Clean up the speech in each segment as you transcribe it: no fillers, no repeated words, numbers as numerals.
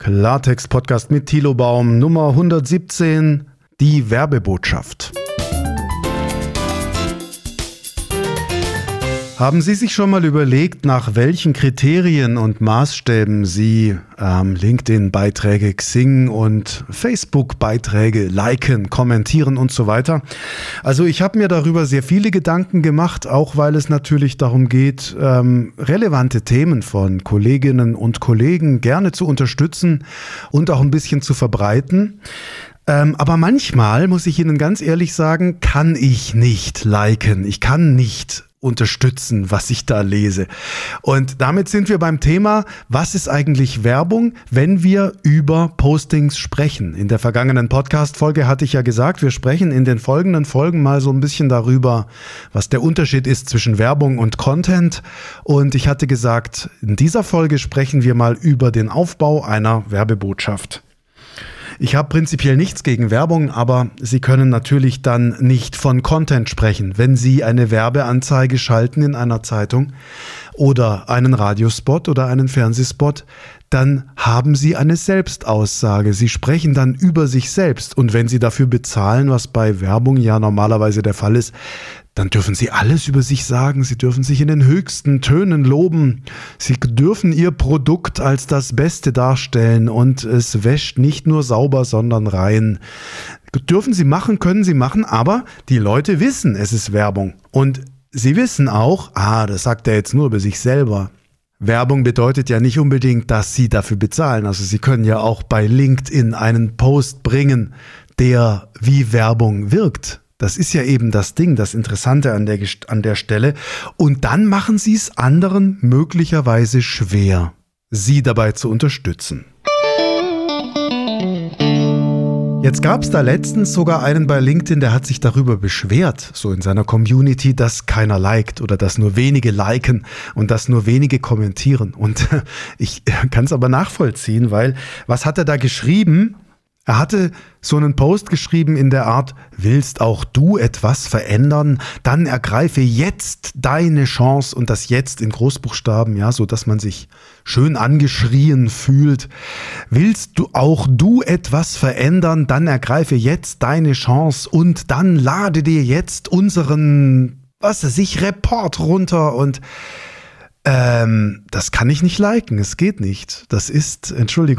Klartext-Podcast mit Thilo Baum, Nummer 117, die Werbebotschaft. Haben Sie sich schon mal überlegt, nach welchen Kriterien und Maßstäben Sie LinkedIn-Beiträge, Xing und Facebook-Beiträge liken, kommentieren und so weiter? Also ich habe mir darüber sehr viele Gedanken gemacht, auch weil es natürlich darum geht, relevante Themen von Kolleginnen und Kollegen gerne zu unterstützen und auch ein bisschen zu verbreiten. Aber manchmal, muss ich Ihnen ganz ehrlich sagen, kann ich nicht liken. Ich kann nicht unterstützen, was ich da lese. Und damit sind wir beim Thema, was ist eigentlich Werbung, wenn wir über Postings sprechen? In der vergangenen Podcast-Folge hatte ich ja gesagt, wir sprechen in den folgenden Folgen mal so ein bisschen darüber, was der Unterschied ist zwischen Werbung und Content. Und ich hatte gesagt, in dieser Folge sprechen wir mal über den Aufbau einer Werbebotschaft. Ich habe prinzipiell nichts gegen Werbung, aber Sie können natürlich dann nicht von Content sprechen. Wenn Sie eine Werbeanzeige schalten in einer Zeitung oder einen Radiospot oder einen Fernsehspot, dann haben Sie eine Selbstaussage. Sie sprechen dann über sich selbst. Und wenn Sie dafür bezahlen, was bei Werbung ja normalerweise der Fall ist, dann dürfen Sie alles über sich sagen. Sie dürfen sich in den höchsten Tönen loben. Sie dürfen Ihr Produkt als das Beste darstellen und es wäscht nicht nur sauber, sondern rein. Dürfen Sie machen, können Sie machen, aber die Leute wissen, es ist Werbung. Und sie wissen auch, das sagt er jetzt nur über sich selber. Werbung bedeutet ja nicht unbedingt, dass Sie dafür bezahlen. Also Sie können ja auch bei LinkedIn einen Post bringen, der wie Werbung wirkt. Das ist ja eben das Ding, das Interessante an der Stelle. Und dann machen Sie es anderen möglicherweise schwer, Sie dabei zu unterstützen. Jetzt gab es da letztens sogar einen bei LinkedIn, der hat sich darüber beschwert, so in seiner Community, dass keiner liked oder dass nur wenige liken und dass nur wenige kommentieren. Und ich kann es aber nachvollziehen, weil was hat er da geschrieben? Er hatte so einen Post geschrieben in der Art, willst auch du etwas verändern? Dann ergreife jetzt deine Chance und das jetzt in Großbuchstaben, ja, so dass man sich schön angeschrien fühlt. Willst du auch du etwas verändern? Dann ergreife jetzt deine Chance und dann lade dir jetzt unseren, Report runter und das kann ich nicht liken, es geht nicht. Das ist,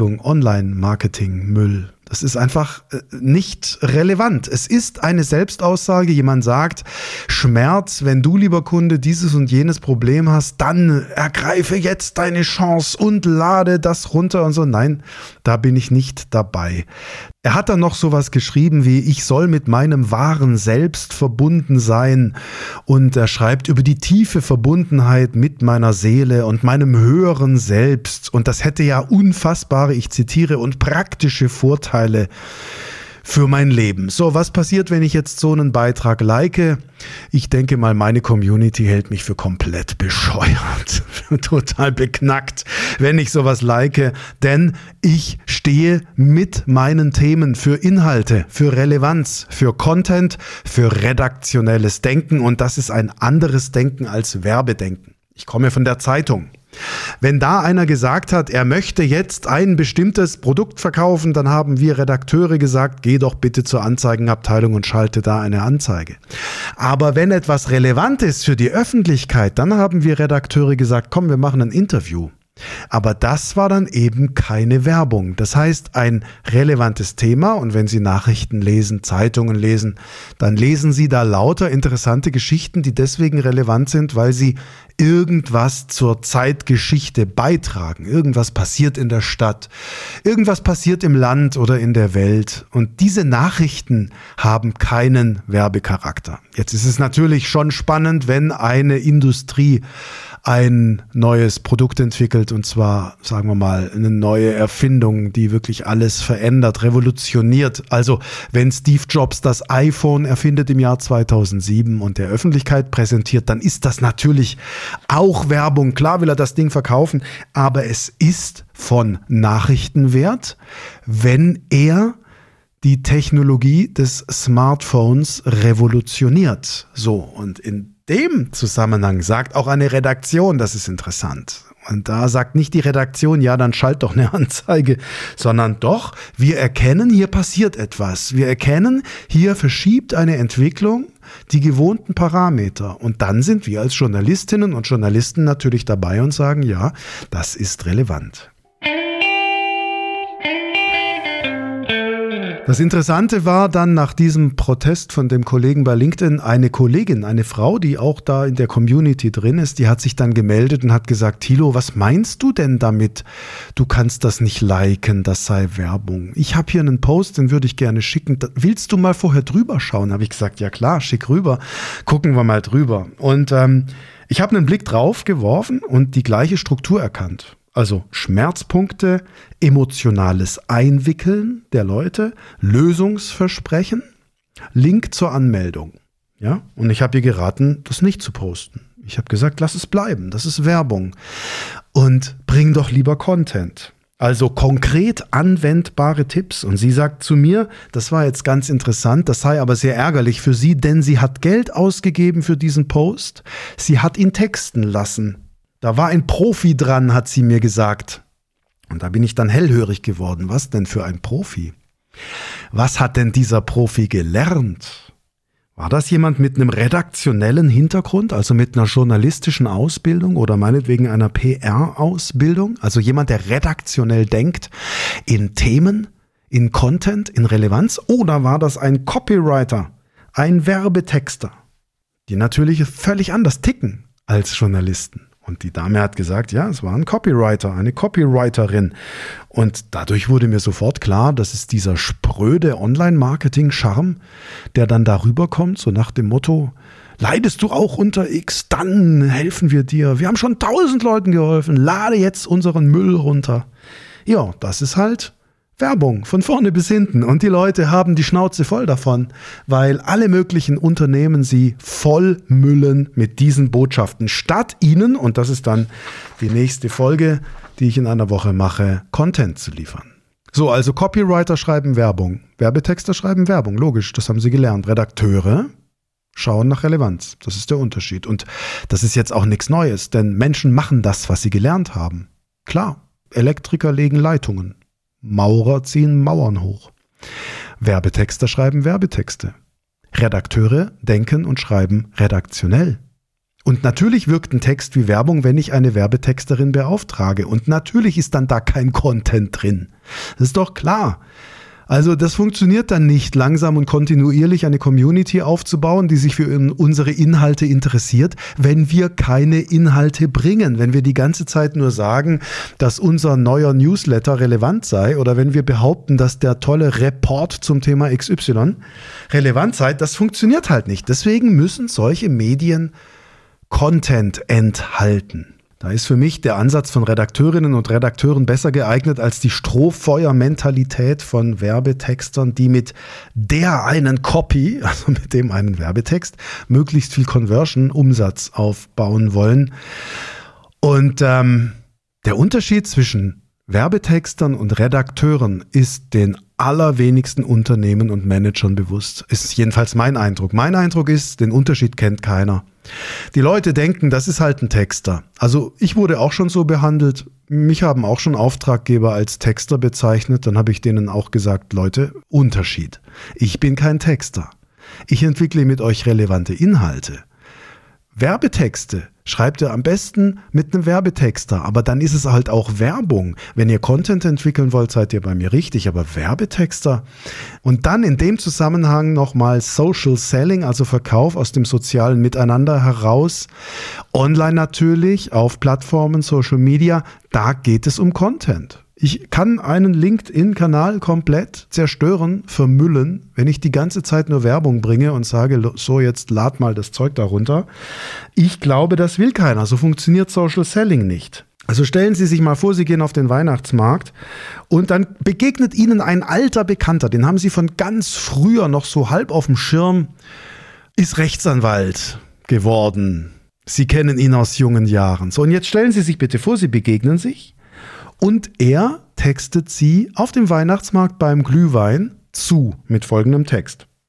Online-Marketing-Müll. Das ist einfach nicht relevant. Es ist eine Selbstaussage. Jemand sagt, Schmerz, wenn du, lieber Kunde, dieses und jenes Problem hast, dann ergreife jetzt deine Chance und lade das runter und so. Nein, da bin ich nicht dabei. Er hat dann noch sowas geschrieben wie, ich soll mit meinem wahren Selbst verbunden sein. Und er schreibt über die tiefe Verbundenheit mit meiner Seele und meinem höheren Selbst. Und das hätte ja unfassbare, ich zitiere, und praktische Vorteile für mein Leben. So, was passiert, wenn ich jetzt so einen Beitrag like? Ich denke mal, meine Community hält mich für komplett bescheuert, total beknackt, wenn ich sowas like, denn ich stehe mit meinen Themen für Inhalte, für Relevanz, für Content, für redaktionelles Denken und das ist ein anderes Denken als Werbedenken. Ich komme von der Zeitung. Wenn da einer gesagt hat, er möchte jetzt ein bestimmtes Produkt verkaufen, dann haben wir Redakteure gesagt, geh doch bitte zur Anzeigenabteilung und schalte da eine Anzeige. Aber wenn etwas relevant ist für die Öffentlichkeit, dann haben wir Redakteure gesagt, komm, wir machen ein Interview. Aber das war dann eben keine Werbung. Das heißt, ein relevantes Thema und wenn Sie Nachrichten lesen, Zeitungen lesen, dann lesen Sie da lauter interessante Geschichten, die deswegen relevant sind, weil sie irgendwas zur Zeitgeschichte beitragen. Irgendwas passiert in der Stadt, irgendwas passiert im Land oder in der Welt und diese Nachrichten haben keinen Werbecharakter. Jetzt ist es natürlich schon spannend, wenn eine Industrie ein neues Produkt entwickelt und zwar, sagen wir mal, eine neue Erfindung, die wirklich alles verändert, revolutioniert. Also wenn Steve Jobs das iPhone erfindet im Jahr 2007 und der Öffentlichkeit präsentiert, dann ist das natürlich auch Werbung. Klar will er das Ding verkaufen, aber es ist von Nachrichtenwert, wenn er die Technologie des Smartphones revolutioniert. So, und in dem Zusammenhang sagt auch eine Redaktion, das ist interessant. Und da sagt nicht die Redaktion, ja, dann schalt doch eine Anzeige, sondern doch, wir erkennen, hier passiert etwas. Wir erkennen, hier verschiebt eine Entwicklung die gewohnten Parameter. Und dann sind wir als Journalistinnen und Journalisten natürlich dabei und sagen, ja, das ist relevant. Das Interessante war dann nach diesem Protest von dem Kollegen bei LinkedIn, eine Kollegin, eine Frau, die auch da in der Community drin ist, die hat sich dann gemeldet und hat gesagt, Thilo, was meinst du denn damit? Du kannst das nicht liken, das sei Werbung. Ich habe hier einen Post, den würde ich gerne schicken. Willst du mal vorher drüber schauen? Habe ich gesagt, ja klar, schick rüber. Gucken wir mal drüber. Und ich habe einen Blick drauf geworfen und die gleiche Struktur erkannt. Also Schmerzpunkte, emotionales Einwickeln der Leute, Lösungsversprechen, Link zur Anmeldung. Ja? Und ich habe ihr geraten, das nicht zu posten. Ich habe gesagt, lass es bleiben, das ist Werbung. Und bring doch lieber Content. Also konkret anwendbare Tipps. Und sie sagt zu mir, das war jetzt ganz interessant, das sei aber sehr ärgerlich für sie, denn sie hat Geld ausgegeben für diesen Post. Sie hat ihn texten lassen. Da war ein Profi dran, hat sie mir gesagt. Und da bin ich dann hellhörig geworden. Was denn für ein Profi? Was hat denn dieser Profi gelernt? War das jemand mit einem redaktionellen Hintergrund, also mit einer journalistischen Ausbildung oder meinetwegen einer PR-Ausbildung? Also jemand, der redaktionell denkt in Themen, in Content, in Relevanz? Oder war das ein Copywriter, ein Werbetexter, die natürlich völlig anders ticken als Journalisten? Und die Dame hat gesagt, ja, es war ein Copywriter, eine Copywriterin. Und dadurch wurde mir sofort klar, das ist dieser spröde Online-Marketing-Charme, der dann darüber kommt, so nach dem Motto, leidest du auch unter X, dann helfen wir dir. Wir haben schon 1000 Leuten geholfen, lade jetzt unseren Müll runter. Ja, das ist halt Werbung von vorne bis hinten. Und die Leute haben die Schnauze voll davon, weil alle möglichen Unternehmen sie vollmüllen mit diesen Botschaften, statt ihnen, und das ist dann die nächste Folge, die ich in einer Woche mache, Content zu liefern. So, also Copywriter schreiben Werbung, Werbetexter schreiben Werbung, logisch, das haben sie gelernt. Redakteure schauen nach Relevanz, das ist der Unterschied. Und das ist jetzt auch nichts Neues, denn Menschen machen das, was sie gelernt haben. Klar, Elektriker legen Leitungen. Maurer ziehen Mauern hoch. Werbetexter schreiben Werbetexte. Redakteure denken und schreiben redaktionell. Und natürlich wirkt ein Text wie Werbung, wenn ich eine Werbetexterin beauftrage. Und natürlich ist dann da kein Content drin. Das ist doch klar. Also das funktioniert dann nicht, langsam und kontinuierlich eine Community aufzubauen, die sich für unsere Inhalte interessiert, wenn wir keine Inhalte bringen, wenn wir die ganze Zeit nur sagen, dass unser neuer Newsletter relevant sei oder wenn wir behaupten, dass der tolle Report zum Thema XY relevant sei, das funktioniert halt nicht. Deswegen müssen solche Medien Content enthalten. Da ist für mich der Ansatz von Redakteurinnen und Redakteuren besser geeignet als die Strohfeuer-Mentalität von Werbetextern, die mit der einen Copy, also mit dem einen Werbetext, möglichst viel Conversion-Umsatz aufbauen wollen. Und der Unterschied zwischen Werbetextern und Redakteuren ist den allerwenigsten Unternehmen und Managern bewusst. Ist jedenfalls mein Eindruck. Mein Eindruck ist, den Unterschied kennt keiner. Die Leute denken, das ist halt ein Texter. Also ich wurde auch schon so behandelt. Mich haben auch schon Auftraggeber als Texter bezeichnet. Dann habe ich denen auch gesagt, Leute, Unterschied. Ich bin kein Texter. Ich entwickle mit euch relevante Inhalte. Werbetexte schreibt ihr am besten mit einem Werbetexter, aber dann ist es halt auch Werbung. Wenn ihr Content entwickeln wollt, seid ihr bei mir richtig, aber Werbetexter. Und dann in dem Zusammenhang nochmal Social Selling, also Verkauf aus dem sozialen Miteinander heraus. Online natürlich, auf Plattformen, Social Media, da geht es um Content. Ich kann einen LinkedIn-Kanal komplett zerstören, vermüllen, wenn ich die ganze Zeit nur Werbung bringe und sage, so jetzt lad mal das Zeug da runter. Ich glaube, das will keiner. So funktioniert Social Selling nicht. Also stellen Sie sich mal vor, Sie gehen auf den Weihnachtsmarkt und dann begegnet Ihnen ein alter Bekannter, den haben Sie von ganz früher noch so halb auf dem Schirm, ist Rechtsanwalt geworden. Sie kennen ihn aus jungen Jahren. So, und jetzt stellen Sie sich bitte vor, Sie begegnen sich. Und er textet sie auf dem Weihnachtsmarkt beim Glühwein zu mit folgendem Text.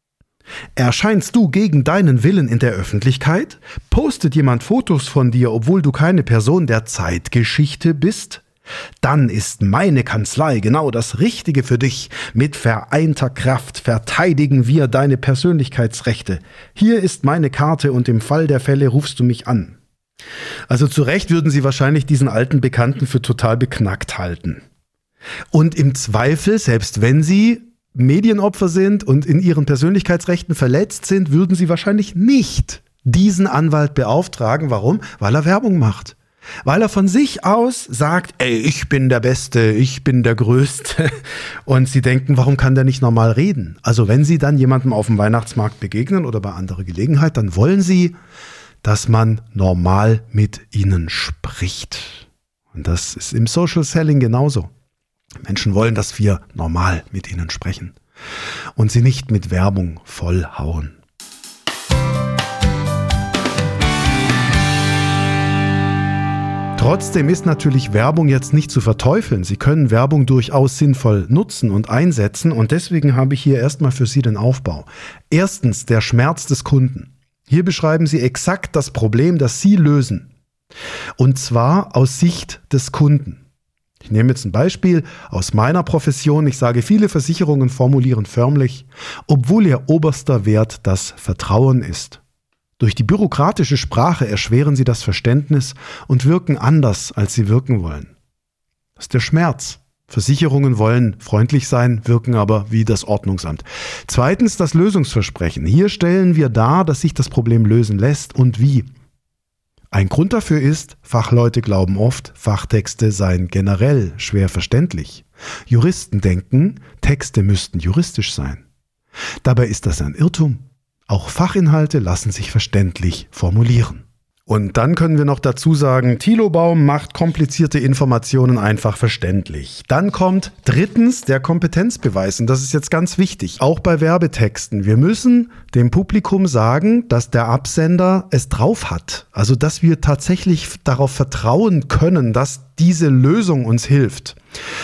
Erscheinst du gegen deinen Willen in der Öffentlichkeit? Postet jemand Fotos von dir, obwohl du keine Person der Zeitgeschichte bist? Dann ist meine Kanzlei genau das Richtige für dich. Mit vereinter Kraft verteidigen wir deine Persönlichkeitsrechte. Hier ist meine Karte und im Fall der Fälle rufst du mich an. Also zu Recht würden Sie wahrscheinlich diesen alten Bekannten für total beknackt halten. Und im Zweifel, selbst wenn Sie Medienopfer sind und in Ihren Persönlichkeitsrechten verletzt sind, würden Sie wahrscheinlich nicht diesen Anwalt beauftragen. Warum? Weil er Werbung macht. Weil er von sich aus sagt, ey, ich bin der Beste, ich bin der Größte. Und Sie denken, warum kann der nicht normal reden? Also wenn Sie dann jemandem auf dem Weihnachtsmarkt begegnen oder bei anderer Gelegenheit, dann wollen Sie, dass man normal mit Ihnen spricht. Und das ist im Social Selling genauso. Menschen wollen, dass wir normal mit ihnen sprechen und sie nicht mit Werbung vollhauen. Trotzdem ist natürlich Werbung jetzt nicht zu verteufeln. Sie können Werbung durchaus sinnvoll nutzen und einsetzen und deswegen habe ich hier erstmal für Sie den Aufbau. Erstens, der Schmerz des Kunden. Hier beschreiben Sie exakt das Problem, das Sie lösen. Und zwar aus Sicht des Kunden. Ich nehme jetzt ein Beispiel aus meiner Profession. Ich sage, viele Versicherungen formulieren förmlich, obwohl ihr oberster Wert das Vertrauen ist. Durch die bürokratische Sprache erschweren sie das Verständnis und wirken anders, als sie wirken wollen. Das ist der Schmerz. Versicherungen wollen freundlich sein, wirken aber wie das Ordnungsamt. Zweitens das Lösungsversprechen. Hier stellen wir dar, dass sich das Problem lösen lässt und wie. Ein Grund dafür ist, Fachleute glauben oft, Fachtexte seien generell schwer verständlich. Juristen denken, Texte müssten juristisch sein. Dabei ist das ein Irrtum. Auch Fachinhalte lassen sich verständlich formulieren. Und dann können wir noch dazu sagen, Thilo Baum macht komplizierte Informationen einfach verständlich. Dann kommt drittens der Kompetenzbeweis. Und das ist jetzt ganz wichtig, auch bei Werbetexten. Wir müssen dem Publikum sagen, dass der Absender es drauf hat. Also dass wir tatsächlich darauf vertrauen können, dass diese Lösung uns hilft.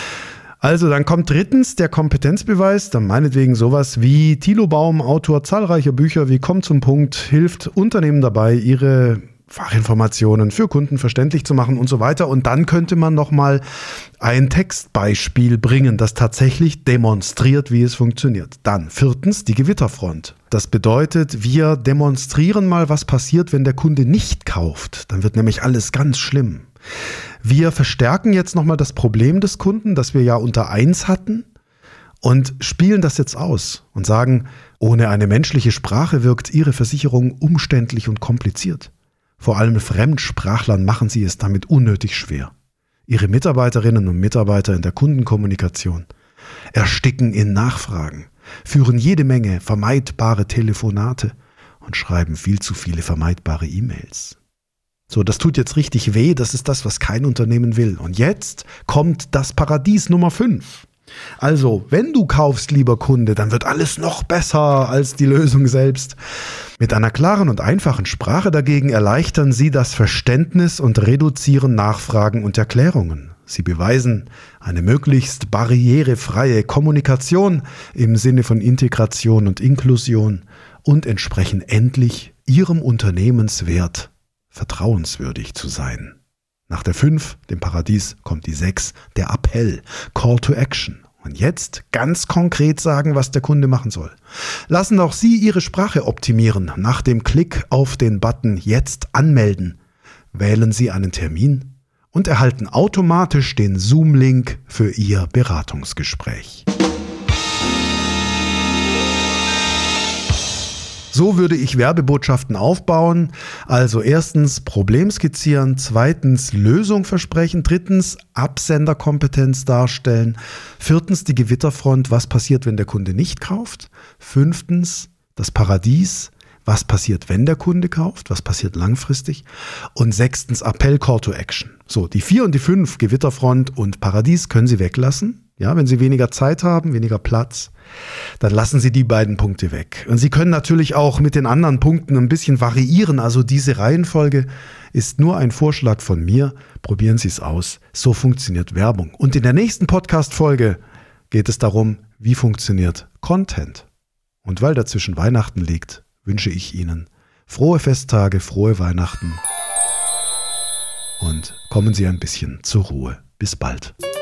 Also dann kommt drittens der Kompetenzbeweis, dann meinetwegen sowas wie Thilo Baum, Autor zahlreicher Bücher wie Komm zum Punkt, hilft Unternehmen dabei, ihre Fachinformationen für Kunden verständlich zu machen und so weiter. Und dann könnte man nochmal ein Textbeispiel bringen, das tatsächlich demonstriert, wie es funktioniert. Dann viertens die Gewitterfront. Das bedeutet, wir demonstrieren mal, was passiert, wenn der Kunde nicht kauft. Dann wird nämlich alles ganz schlimm. Wir verstärken jetzt nochmal das Problem des Kunden, das wir ja unter 1 hatten und spielen das jetzt aus und sagen, ohne eine menschliche Sprache wirkt Ihre Versicherung umständlich und kompliziert. Vor allem Fremdsprachlern machen Sie es damit unnötig schwer. Ihre Mitarbeiterinnen und Mitarbeiter in der Kundenkommunikation ersticken in Nachfragen, führen jede Menge vermeidbare Telefonate und schreiben viel zu viele vermeidbare E-Mails. So, das tut jetzt richtig weh, das ist das, was kein Unternehmen will. Und jetzt kommt das Paradies Nummer 5. Also, wenn du kaufst, lieber Kunde, dann wird alles noch besser als die Lösung selbst. Mit einer klaren und einfachen Sprache dagegen erleichtern sie das Verständnis und reduzieren Nachfragen und Erklärungen. Sie beweisen eine möglichst barrierefreie Kommunikation im Sinne von Integration und Inklusion und entsprechen endlich ihrem Unternehmenswert, vertrauenswürdig zu sein. Nach der 5, dem Paradies, kommt die 6, der Appell, Call to Action. Und jetzt ganz konkret sagen, was der Kunde machen soll. Lassen auch Sie Ihre Sprache optimieren. Nach dem Klick auf den Button Jetzt anmelden, wählen Sie einen Termin und erhalten automatisch den Zoom-Link für Ihr Beratungsgespräch. So würde ich Werbebotschaften aufbauen. Also erstens Problem skizzieren, zweitens Lösung versprechen, drittens Absenderkompetenz darstellen, viertens die Gewitterfront, was passiert, wenn der Kunde nicht kauft, fünftens das Paradies, was passiert, wenn der Kunde kauft, was passiert langfristig und sechstens Appell, Call to Action. So, die 4 und die 5, Gewitterfront und Paradies, können Sie weglassen. Ja, wenn Sie weniger Zeit haben, weniger Platz, dann lassen Sie die beiden Punkte weg. Und Sie können natürlich auch mit den anderen Punkten ein bisschen variieren. Also diese Reihenfolge ist nur ein Vorschlag von mir. Probieren Sie es aus. So funktioniert Werbung. Und in der nächsten Podcast-Folge geht es darum, wie funktioniert Content. Und weil dazwischen Weihnachten liegt, wünsche ich Ihnen frohe Festtage, frohe Weihnachten und kommen Sie ein bisschen zur Ruhe. Bis bald.